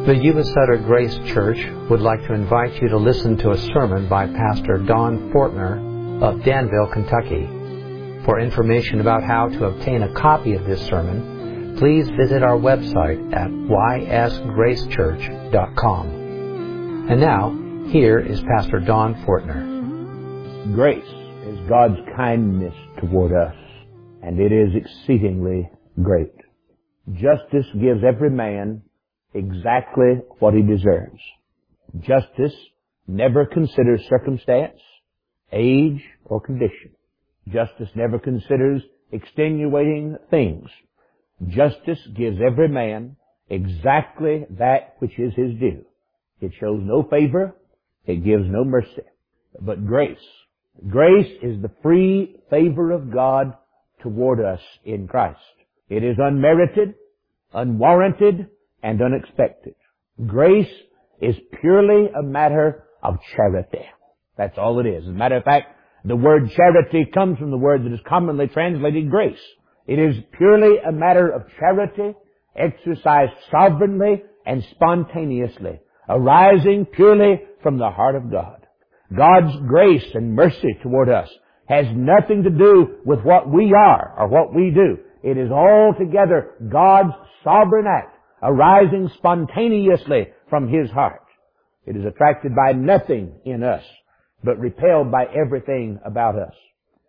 The U.S. Sutter Grace Church would like to invite you to listen to a sermon by Pastor Don Fortner of Danville, Kentucky. For information about how to obtain a copy of this sermon, please visit our website at ysgracechurch.com. And now, here is Pastor Don Fortner. Grace is God's kindness toward us, and it is exceedingly great. Justice gives every man exactly what he deserves. Justice never considers circumstance, age, or condition. Justice never considers extenuating things. Justice gives every man exactly that which is his due. It shows no favor. It gives no mercy. But grace is the free favor of God toward us in Christ. It is unmerited, unwarranted, and unexpected. Grace is purely a matter of charity. That's all it is. As a matter of fact, the word charity comes from the word that is commonly translated grace. It is purely a matter of charity, exercised sovereignly and spontaneously, arising purely from the heart of God. God's grace and mercy toward us has nothing to do with what we are or what we do. It is altogether God's sovereign act, arising spontaneously from His heart. It is attracted by nothing in us, but repelled by everything about us.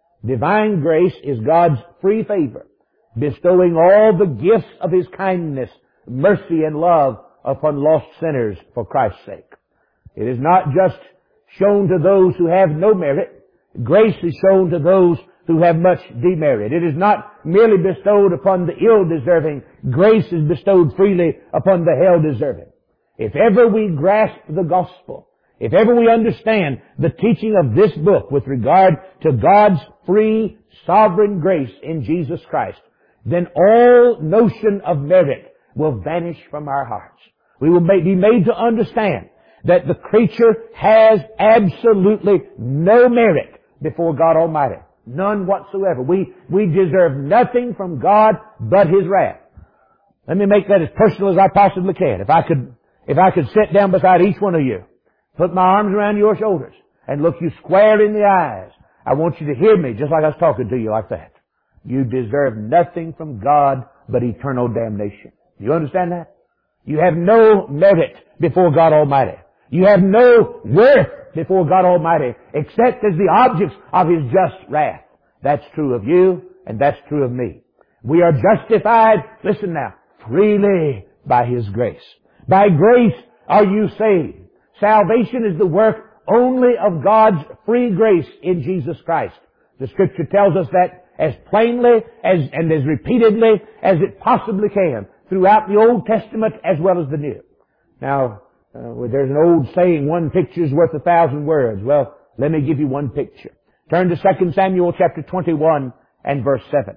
Divine grace is God's free favor, bestowing all the gifts of His kindness, mercy, and love upon lost sinners for Christ's sake. It is not just shown to those who have no merit. Grace is shown to those who have much demerit. It is not merely bestowed upon the ill-deserving. Grace is bestowed freely upon the hell-deserving. If ever we grasp the gospel, if ever we understand the teaching of this book with regard to God's free, sovereign grace in Jesus Christ, then all notion of merit will vanish from our hearts. We will be made to understand that the creature has absolutely no merit before God Almighty. None whatsoever. We deserve nothing from God but His wrath. Let me make that as personal as I possibly can. If I could sit down beside each one of you, put my arms around your shoulders, and look you square in the eyes, I want you to hear me just like I was talking to you like that. You deserve nothing from God but eternal damnation. Do you understand that? You have no merit before God Almighty. You have no worth before God Almighty, except as the objects of His just wrath. That's true of you, and that's true of me. We are justified, listen now, freely by His grace. By grace are you saved. Salvation is the work only of God's free grace in Jesus Christ. The Scripture tells us that as plainly and as repeatedly as it possibly can throughout the Old Testament as well as the New. Now, there's an old saying, one picture's worth 1,000 words. Well, let me give you one picture. Turn to 2 Samuel chapter 21 and verse 7.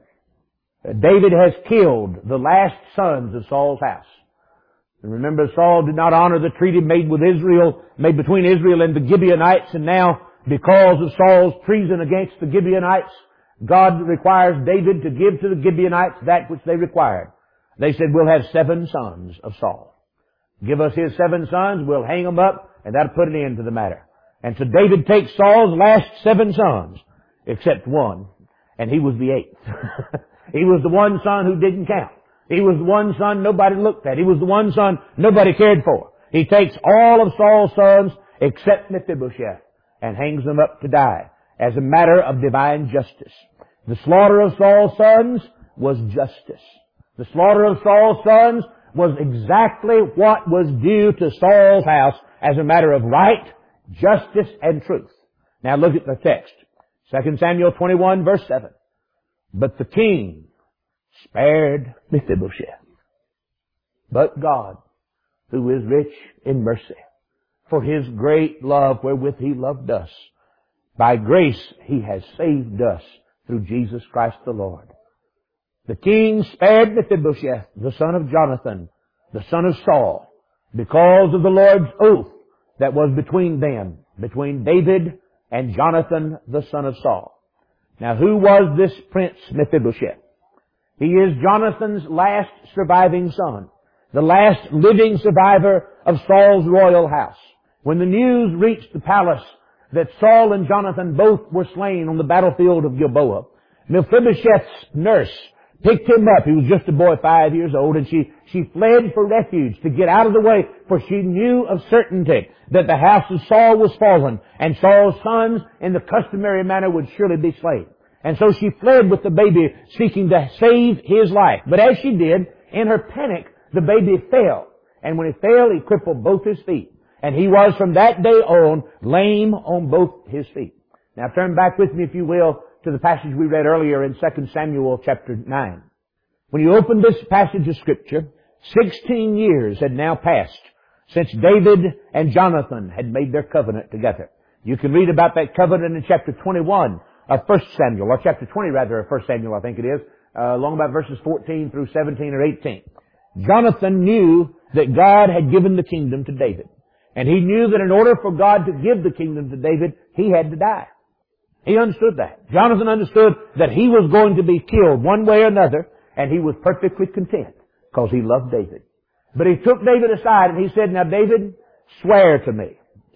David has killed the last sons of Saul's house. And remember, Saul did not honor the treaty made between Israel and the Gibeonites, and now, because of Saul's treason against the Gibeonites, God requires David to give to the Gibeonites that which they required. They said, we'll have 7 sons of Saul. Give us his 7 sons, we'll hang them up, and that'll put an end to the matter. And so David takes Saul's last 7 sons, except one, and he was the 8th. He was the one son who didn't count. He was the one son nobody looked at. He was the one son nobody cared for. He takes all of Saul's sons, except Mephibosheth, and hangs them up to die, as a matter of divine justice. The slaughter of Saul's sons was justice. The slaughter of Saul's sons was exactly what was due to Saul's house as a matter of right, justice, and truth. Now look at the text. 2 Samuel 21 verse 7. But the king spared Mephibosheth. But God, who is rich in mercy, for His great love wherewith He loved us, by grace He has saved us through Jesus Christ the Lord. The king spared Mephibosheth, the son of Jonathan, the son of Saul, because of the Lord's oath that was between them, between David and Jonathan, the son of Saul. Now, who was this Prince Mephibosheth? He is Jonathan's last surviving son, the last living survivor of Saul's royal house. When the news reached the palace that Saul and Jonathan both were slain on the battlefield of Gilboa, Mephibosheth's nurse picked him up. He was just a boy 5 years old, and she fled for refuge to get out of the way, for she knew of certainty that the house of Saul was fallen, and Saul's sons in the customary manner would surely be slain. And so she fled with the baby, seeking to save his life. But as she did, in her panic, the baby fell. And when he fell, he crippled both his feet. And he was from that day on lame on both his feet. Now turn back with me, if you will, to the passage we read earlier in 2 Samuel chapter 9. When you open this passage of Scripture, 16 years had now passed since David and Jonathan had made their covenant together. You can read about that covenant in chapter 21 of 1 Samuel, or chapter 20 rather of 1 Samuel, I think it is, along about verses 14 through 17 or 18. Jonathan knew that God had given the kingdom to David. And he knew that in order for God to give the kingdom to David, he had to die. He understood that. Jonathan understood that he was going to be killed one way or another, and he was perfectly content because he loved David. But he took David aside and he said, "Now David, swear to me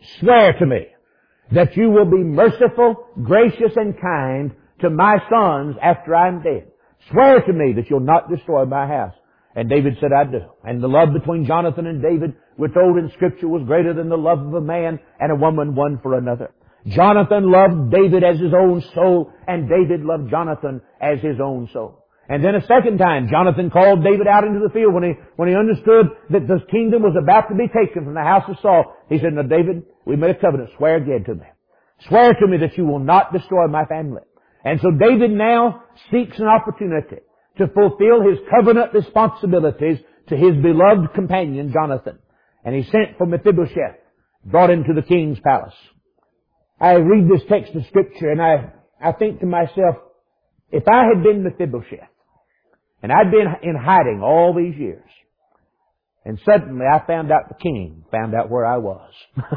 that you will be merciful, gracious, and kind to my sons after I'm dead. Swear to me that you'll not destroy my house." And David said, "I do." And the love between Jonathan and David, we're told in Scripture, was greater than the love of a man and a woman one for another. Jonathan loved David as his own soul, and David loved Jonathan as his own soul. And then a second time, Jonathan called David out into the field when he understood that the kingdom was about to be taken from the house of Saul. He said, "Now David, we made a covenant. Swear again to me. Swear to me that you will not destroy my family." And so David now seeks an opportunity to fulfill his covenant responsibilities to his beloved companion, Jonathan. And he sent for Mephibosheth, brought him to the king's palace. I read this text of Scripture and I think to myself, if I had been Mephibosheth, and I'd been in hiding all these years, and suddenly I found out the king found out where I was.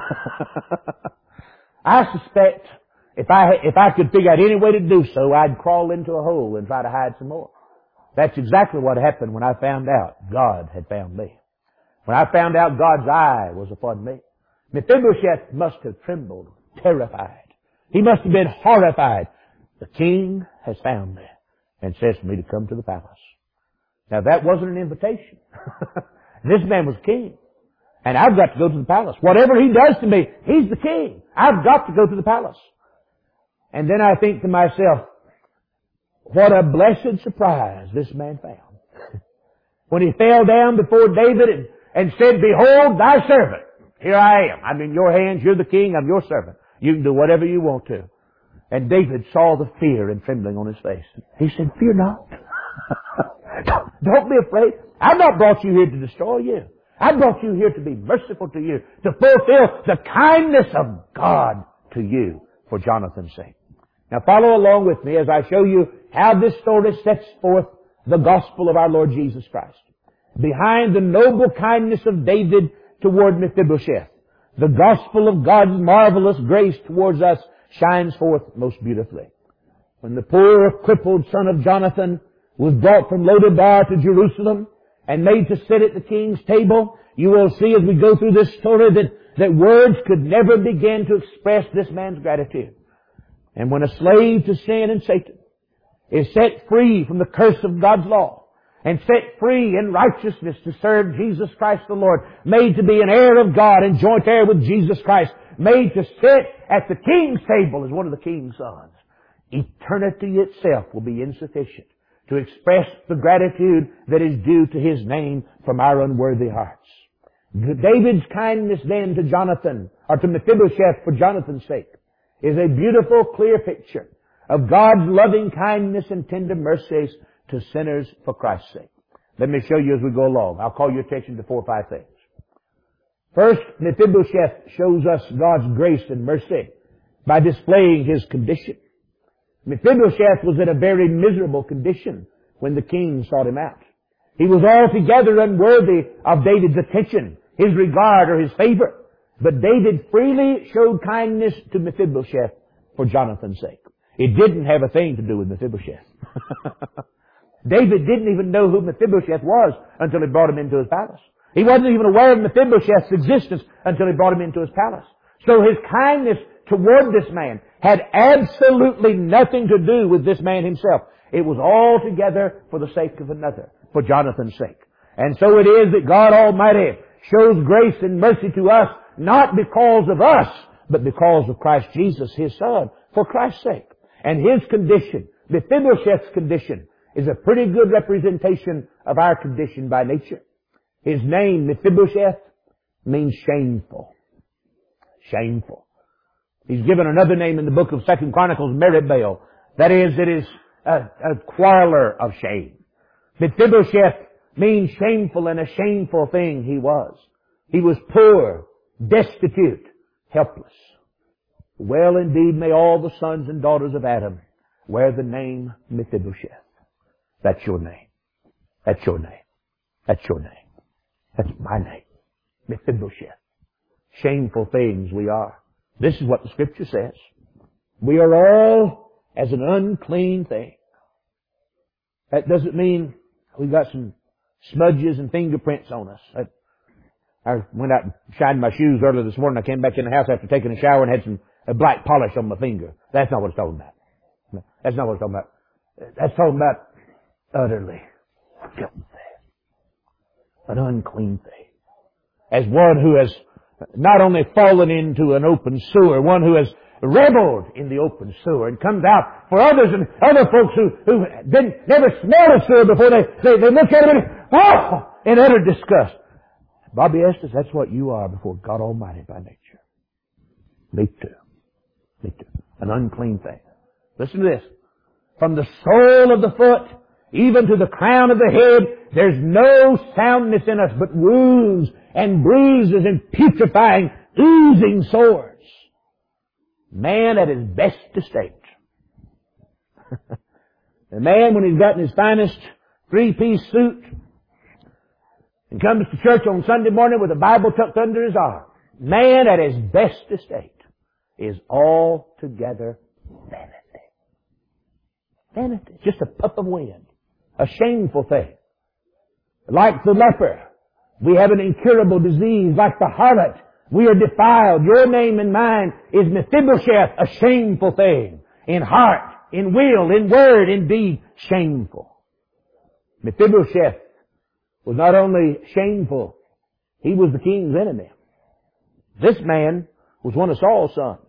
I suspect if I could figure out any way to do so, I'd crawl into a hole and try to hide some more. That's exactly what happened when I found out God had found me. When I found out God's eye was upon me. Mephibosheth must have trembled, terrified. He must have been horrified. The king has found me and says for me to come to the palace. Now that wasn't an invitation. This man was king. And I've got to go to the palace. Whatever he does to me, he's the king. I've got to go to the palace. And then I think to myself, what a blessed surprise this man found. When he fell down before David and said, "Behold thy servant. Here I am. I'm in your hands. You're the king. I'm your servant. You can do whatever you want to." And David saw the fear and trembling on his face. He said, "Fear not. Don't be afraid. I've not brought you here to destroy you. I brought you here to be merciful to you, to fulfill the kindness of God to you for Jonathan's sake." Now follow along with me as I show you how this story sets forth the gospel of our Lord Jesus Christ. Behind the noble kindness of David toward Mephibosheth, the gospel of God's marvelous grace towards us shines forth most beautifully. When the poor crippled son of Jonathan was brought from Lodebar to Jerusalem and made to sit at the king's table, you will see as we go through this story that words could never begin to express this man's gratitude. And when a slave to sin and Satan is set free from the curse of God's law and set free in righteousness to serve Jesus Christ the Lord, made to be an heir of God and joint heir with Jesus Christ, made to sit at the king's table as one of the king's sons, eternity itself will be insufficient to express the gratitude that is due to His name from our unworthy hearts. David's kindness then to Jonathan, or to Mephibosheth for Jonathan's sake, is a beautiful, clear picture of God's loving kindness and tender mercies to sinners for Christ's sake. Let me show you as we go along. I'll call your attention to 4 or 5 things. First, Mephibosheth shows us God's grace and mercy by displaying his condition. Mephibosheth was in a very miserable condition when the king sought him out. He was altogether unworthy of David's attention, his regard, or his favor. But David freely showed kindness to Mephibosheth for Jonathan's sake. It didn't have a thing to do with Mephibosheth. David didn't even know who Mephibosheth was until he brought him into his palace. He wasn't even aware of Mephibosheth's existence until he brought him into his palace. So his kindness toward this man had absolutely nothing to do with this man himself. It was altogether for the sake of another, for Jonathan's sake. And so it is that God Almighty shows grace and mercy to us, not because of us, but because of Christ Jesus, His Son, for Christ's sake. And his condition, Mephibosheth's condition, is a pretty good representation of our condition by nature. His name, Mephibosheth, means shameful. Shameful. He's given another name in the book of 2 Chronicles, Meribbaal. That is, it is a quarreler of shame. Mephibosheth means shameful, and a shameful thing he was. He was poor, destitute, helpless. Well, indeed, may all the sons and daughters of Adam wear the name Mephibosheth. That's your name. That's your name. That's your name. That's my name. Mephibosheth. Shameful things we are. This is what the Scripture says. We are all as an unclean thing. That doesn't mean we've got some smudges and fingerprints on us. I went out and shined my shoes earlier this morning. I came back in the house after taking a shower and had some black polish on my finger. That's not what it's talking about. That's not what it's talking about. That's talking about utterly filthy. An unclean thing. As one who has not only fallen into an open sewer, one who has reveled in the open sewer and comes out for others and other folks who never smelled a sewer before they look at it and, in utter disgust. Bobby Estes, that's what you are before God Almighty by nature. Me too. Me too. An unclean thing. Listen to this. From the sole of the foot even to the crown of the head, there's no soundness in us but wounds and bruises and putrefying, oozing sores. Man at his best estate. The man, when he's got in his finest three-piece suit and comes to church on Sunday morning with a Bible tucked under his arm, man at his best estate is altogether vanity. Vanity. Just a puff of wind. A shameful thing. Like the leper, we have an incurable disease. Like the harlot, we are defiled. Your name and mine is Mephibosheth, a shameful thing. In heart, in will, in word, in deed, shameful. Mephibosheth was not only shameful, he was the king's enemy. This man was one of Saul's sons.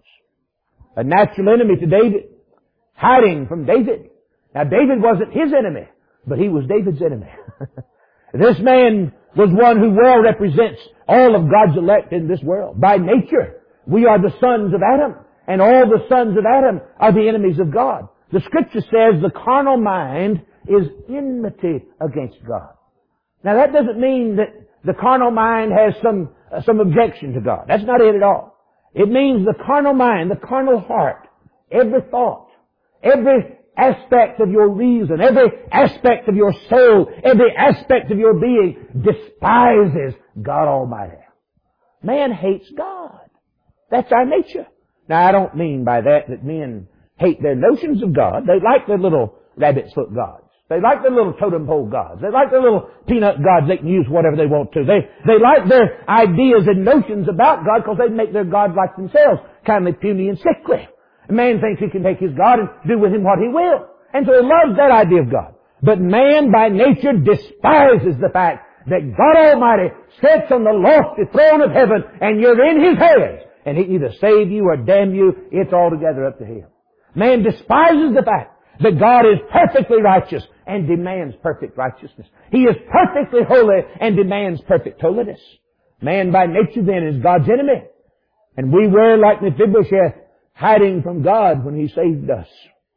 A natural enemy to David, hiding from David. Now David wasn't his enemy, but he was David's enemy. This man was one who well represents all of God's elect in this world. By nature, we are the sons of Adam, and all the sons of Adam are the enemies of God. The Scripture says the carnal mind is enmity against God. Now that doesn't mean that the carnal mind has some objection to God. That's not it at all. It means the carnal mind, the carnal heart, every thought, every aspect of your reason, every aspect of your soul, every aspect of your being despises God Almighty. Man hates God. That's our nature. Now I don't mean by that men hate their notions of God. They like their little rabbit's foot gods. They like their little totem pole gods. They like their little peanut gods. They can use whatever they want to. They like their ideas and notions about God because they make their God like themselves, kindly, puny, and sickly. A man thinks he can take his God and do with him what he will. And so he loves that idea of God. But man by nature despises the fact that God Almighty sits on the lofty throne of heaven and you're in His hands. And He can either save you or damn you. It's altogether up to Him. Man despises the fact that God is perfectly righteous and demands perfect righteousness. He is perfectly holy and demands perfect holiness. Man by nature then is God's enemy. And we were like Mephibosheth, hiding from God when He saved us.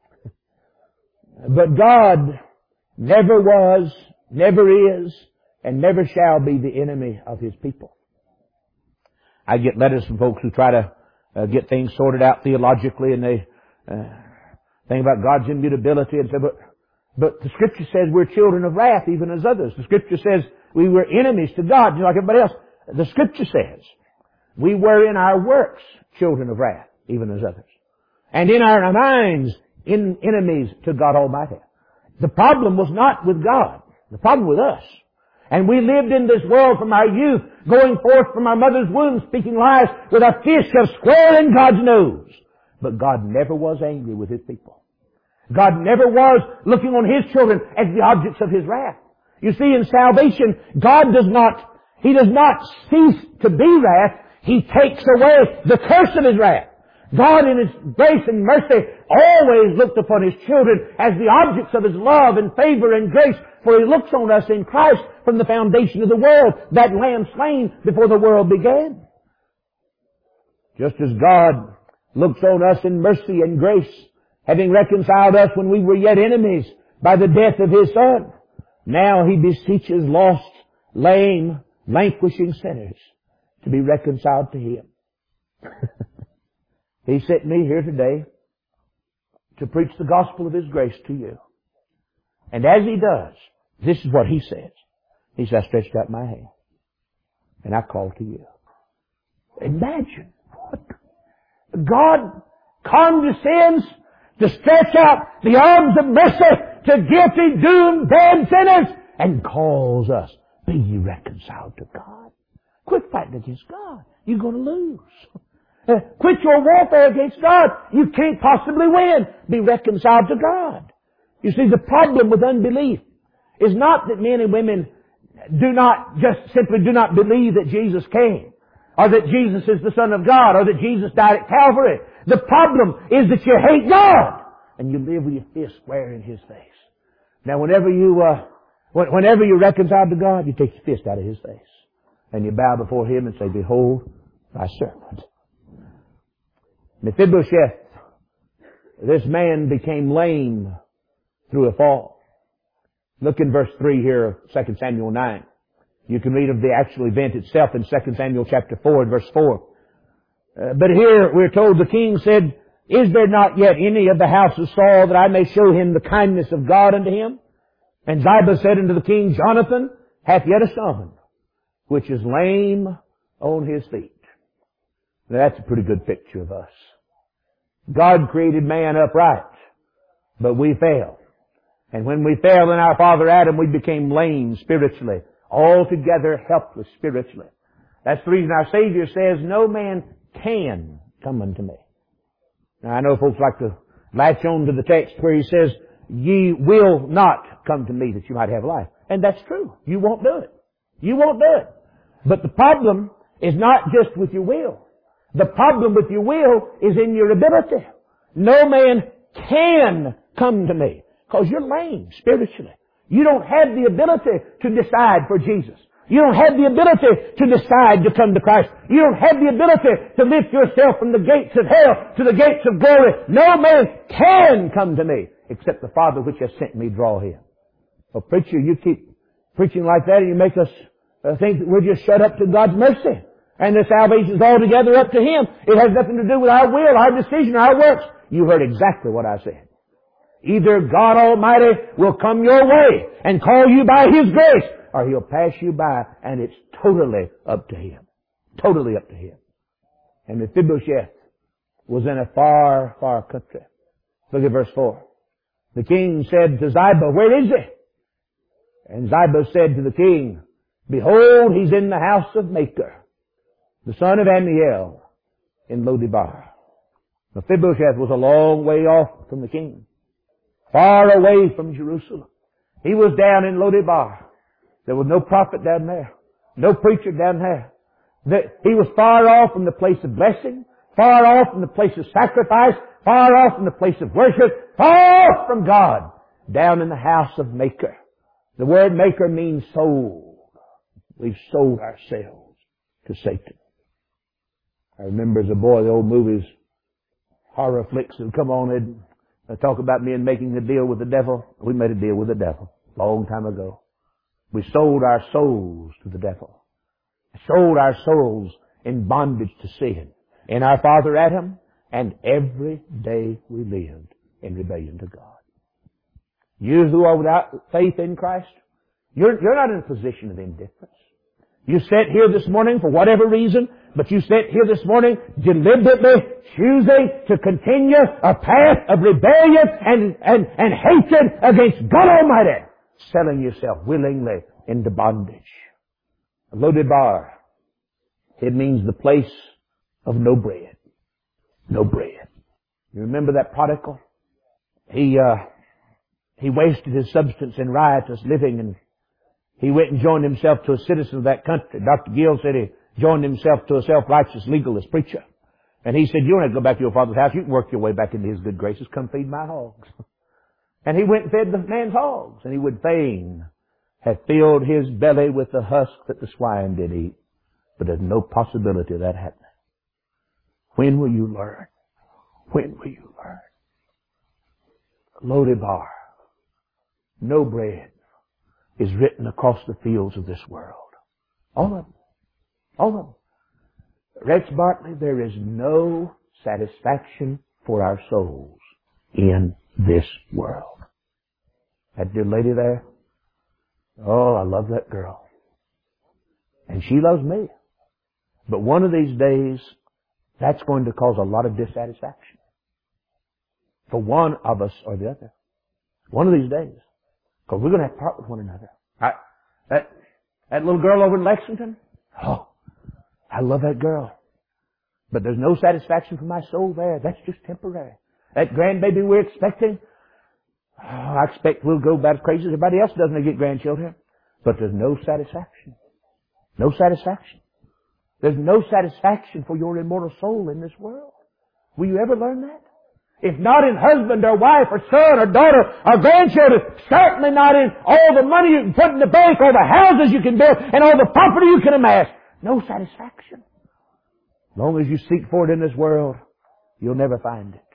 But God never was, never is, and never shall be the enemy of His people. I get letters from folks who try to get things sorted out theologically, and they think about God's immutability and say, but the Scripture says we're children of wrath even as others. The Scripture says we were enemies to God just like everybody else. The Scripture says we were in our works children of wrath even as others. And in our minds, enemies to God Almighty. The problem was not with God. The problem with us. And we lived in this world from our youth, going forth from our mother's womb, speaking lies with a fist shoved square in God's nose. But God never was angry with His people. God never was looking on His children as the objects of His wrath. You see, in salvation, He does not cease to be wrath. He takes away the curse of His wrath. God in His grace and mercy always looked upon His children as the objects of His love and favor and grace, for He looks on us in Christ from the foundation of the world, that Lamb slain before the world began. Just as God looks on us in mercy and grace, having reconciled us when we were yet enemies by the death of His Son, now He beseeches lost, lame, languishing sinners to be reconciled to Him. He sent me here today to preach the gospel of His grace to you. And as He does, this is what He says. He says, I stretched out my hand and I called to you. Imagine what God condescends to stretch out the arms of mercy to guilty, doomed, damned sinners and calls us, be ye reconciled to God. Quit fighting against God. You're going to lose. Quit your warfare against God. You can't possibly win. Be reconciled to God. You see, the problem with unbelief is not that men and women do not believe that Jesus came, or that Jesus is the Son of God, or that Jesus died at Calvary. The problem is that you hate God, and you live with your fist square in His face. Now, whenever you're reconciled to God, you take your fist out of His face, and you bow before Him and say, behold, thy servant. Mephibosheth, this man became lame through a fall. Look in verse 3 here of 2 Samuel 9. You can read of the actual event itself in 2 Samuel chapter 4 and verse 4. But here we're told the king said, is there not yet any of the house of Saul that I may show him the kindness of God unto him? And Ziba said unto the king, Jonathan hath yet a son, which is lame on his feet. Now that's a pretty good picture of us. God created man upright, but we fell. And when we fell in our father Adam, we became lame spiritually, altogether helpless spiritually. That's the reason our Savior says, no man can come unto me. Now I know folks like to latch on to the text where He says, ye will not come to me that you might have life. And that's true. You won't do it. You won't do it. But the problem is not just with your will. The problem with your will is in your ability. No man can come to me because you're lame spiritually. You don't have the ability to decide for Jesus. You don't have the ability to decide to come to Christ. You don't have the ability to lift yourself from the gates of hell to the gates of glory. No man can come to me except the Father which has sent me draw him. Well, preacher, you keep preaching like that and you make us think that we're just shut up to God's mercy. And the salvation is altogether up to Him. It has nothing to do with our will, our decision, our works. You heard exactly what I said. Either God Almighty will come your way and call you by His grace, or He'll pass you by, and it's totally up to Him. Totally up to Him. And Mephibosheth was in a far, far country. Look at verse 4. The king said to Ziba, where is he? And Ziba said to the king, behold, he's in the house of Machir, the son of Ammiel, in Lo-debar. Mephibosheth was a long way off from the king, far away from Jerusalem. He was down in Lo-debar. There was no prophet down there, no preacher down there. He was far off from the place of blessing, far off from the place of sacrifice, far off from the place of worship, far off from God, down in the house of Machir. The word Machir means sold. We've sold ourselves to Satan. I remember as a boy the old movies, horror flicks would come on and talk about men making a deal with the devil. We made a deal with the devil a long time ago. We sold our souls to the devil. Sold our souls in bondage to sin. In our father Adam, and every day we lived in rebellion to God. You who are without faith in Christ, you're not in a position of indifference. You sat here this morning for whatever reason, but you sat here this morning deliberately choosing to continue a path of rebellion and hatred against God Almighty, selling yourself willingly into bondage. Lo-debar. It means the place of no bread. No bread. You remember that prodigal? He wasted his substance in riotous living, and he went and joined himself to a citizen of that country. Dr. Gill said he joined himself to a self-righteous legalist preacher. And he said, you don't have to go back to your father's house. You can work your way back into his good graces. Come feed my hogs. And he went and fed the man's hogs. And he would fain have filled his belly with the husk that the swine did eat. But there's no possibility of that happening. When will you learn? When will you learn? Lo-debar. No bread is written across the fields of this world. All of them. All of them. Rex Bartley, there is no satisfaction for our souls in this world. That dear lady there, oh, I love that girl. And she loves me. But one of these days, that's going to cause a lot of dissatisfaction. For one of us or the other. One of these days. Because we're going to have to part with one another. That little girl over in Lexington, oh, I love that girl. But there's no satisfaction for my soul there. That's just temporary. That grandbaby we're expecting, oh, I expect we'll go about as crazy as everybody else does when they get grandchildren. But there's no satisfaction. No satisfaction. There's no satisfaction for your immortal soul in this world. Will you ever learn that? If not in husband or wife or son or daughter or grandchildren, certainly not in all the money you can put in the bank, all the houses you can build, and all the property you can amass. No satisfaction. As long as you seek for it in this world, you'll never find it.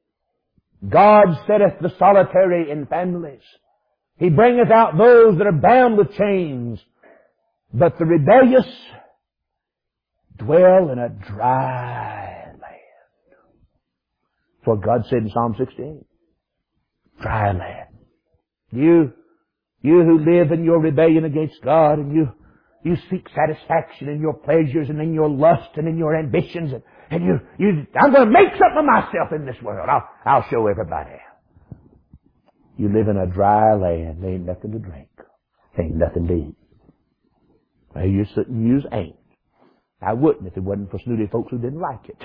God setteth the solitary in families. He bringeth out those that are bound with chains. But the rebellious dwell in a dry land. That's what God said in Psalm 16. Dry land. You who live in your rebellion against God, and you seek satisfaction in your pleasures and in your lust and in your ambitions, and I'm going to make something of myself in this world. I'll show everybody. You live in a dry land. There ain't nothing to drink. There ain't nothing to eat. Well, you ain't. I wouldn't if it wasn't for snooty folks who didn't like it.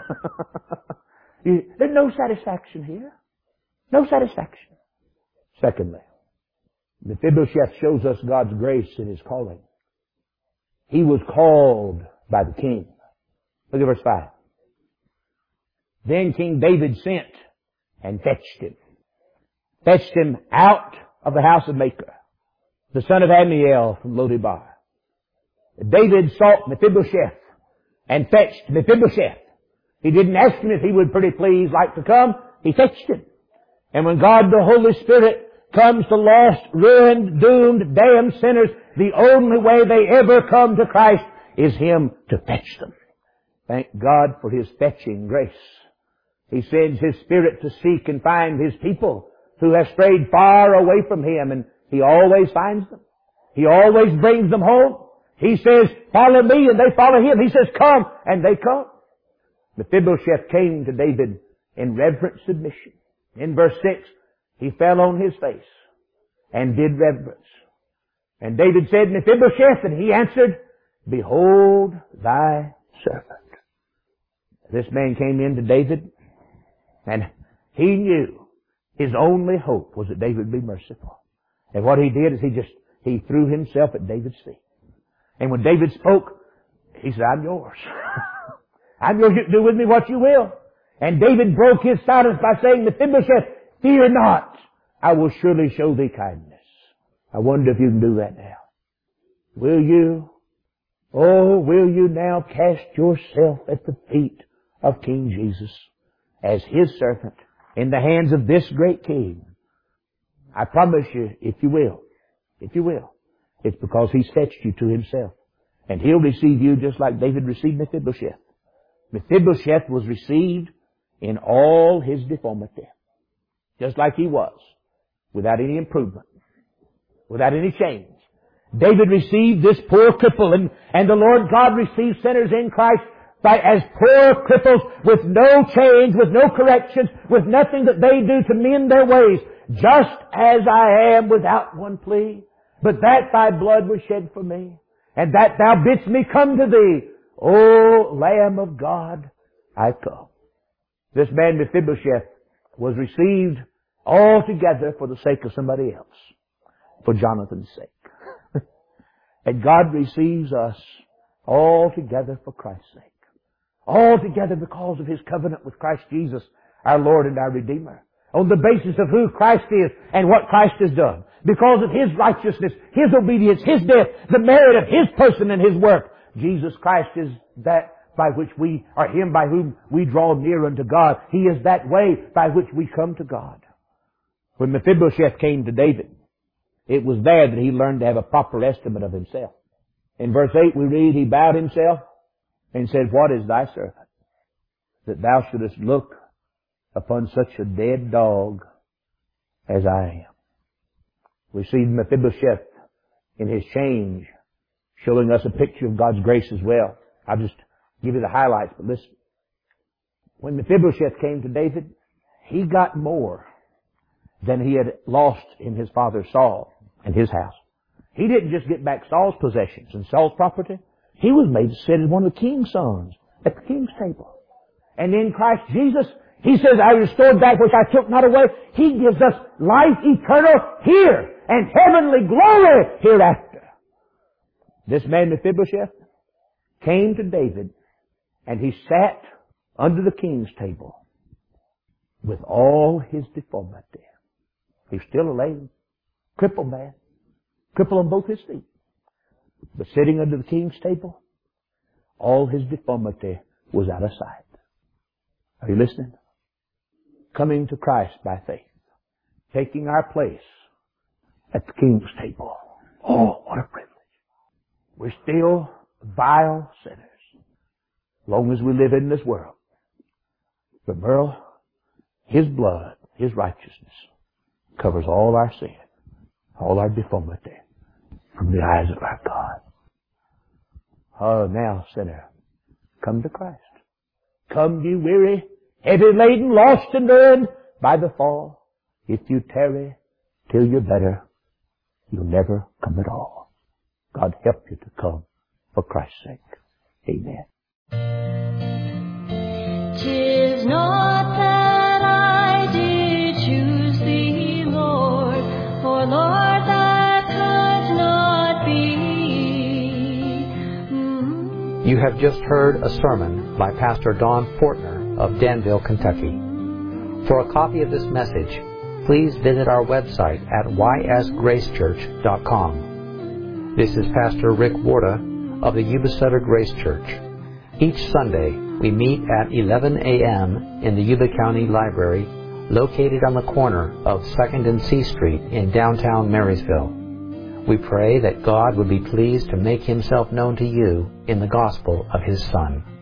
There's no satisfaction here. No satisfaction. Secondly, Mephibosheth shows us God's grace in his calling. He was called by the king. Look at verse 5. Then King David sent and fetched him. Fetched him out of the house of Machir, the son of Ammiel from Lo-debar. David sought Mephibosheth and fetched Mephibosheth. He didn't ask him if he would pretty please like to come. He fetched him. And when God the Holy Spirit comes to lost, ruined, doomed, damned sinners, the only way they ever come to Christ is Him to fetch them. Thank God for His fetching grace. He sends His Spirit to seek and find His people who have strayed far away from Him, and He always finds them. He always brings them home. He says, follow me, and they follow Him. He says, come, and they come. Mephibosheth came to David in reverent submission. In verse 6, he fell on his face and did reverence. And David said, Mephibosheth, and he answered, behold thy servant. This man came in to David, and he knew his only hope was that David would be merciful. And what he did is he threw himself at David's feet. And when David spoke, he said, I'm yours. I'm yours. You can do with me what you will. And David broke his silence by saying, Mephibosheth, fear not. I will surely show thee kindness. I wonder if you can do that now. Will you? Oh, will you now cast yourself at the feet of King Jesus as His servant in the hands of this great King? I promise you, if you will, it's because He's fetched you to Himself. And He'll receive you just like David received Mephibosheth. Mephibosheth was received in all his deformity, just like he was, without any improvement, without any change. David received this poor cripple, and the Lord God received sinners in Christ as poor cripples with no change, with no corrections, with nothing that they do to mend their ways. Just as I am without one plea, but that thy blood was shed for me, and that thou bidst me come to thee. O Lamb of God, I come. This man Mephibosheth was received altogether for the sake of somebody else, for Jonathan's sake. And God receives us altogether for Christ's sake. Altogether because of His covenant with Christ Jesus, our Lord and our Redeemer. On the basis of who Christ is and what Christ has done. Because of His righteousness, His obedience, His death, the merit of His person and His work. Jesus Christ is that by which we are Him by whom we draw near unto God. He is that way by which we come to God. When Mephibosheth came to David, it was there that he learned to have a proper estimate of himself. In verse 8 we read, he bowed himself and said, What is thy servant, that thou shouldest look upon such a dead dog as I am? We see Mephibosheth in his change, showing us a picture of God's grace as well. I'll just give you the highlights, but listen. When Mephibosheth came to David, he got more than he had lost in his father Saul and his house. He didn't just get back Saul's possessions and Saul's property. He was made to sit as one of the king's sons at the king's table. And in Christ Jesus, He says, I restored that which I took not away. He gives us life eternal here and heavenly glory hereafter. This man Mephibosheth came to David and he sat under the king's table with all his deformity. He's still a lame, crippled man, crippled on both his feet. But sitting under the king's table, all his deformity was out of sight. Are you listening? Coming to Christ by faith, taking our place at the king's table. Oh, what a privilege. We're still vile sinners, as long as we live in this world. But Merle, His blood, His righteousness, covers all our sin, all our deformity, from the eyes of our God. Oh, now, sinner, come to Christ. Come, ye weary, heavy laden, lost and ruined by the fall. If you tarry till you're better, you'll never come at all. God help you to come for Christ's sake. Amen. 'Tis not that I did choose thee, Lord, for Lord, that could not be. You have just heard a sermon by Pastor Don Fortner of Danville, Kentucky. For a copy of this message, please visit our website at ysgracechurch.com. This is Pastor Rick Warda of the Yuba Sutter Grace Church. Each Sunday, we meet at 11 a.m. in the Yuba County Library, located on the corner of 2nd and C Street in downtown Marysville. We pray that God would be pleased to make Himself known to you in the gospel of His Son.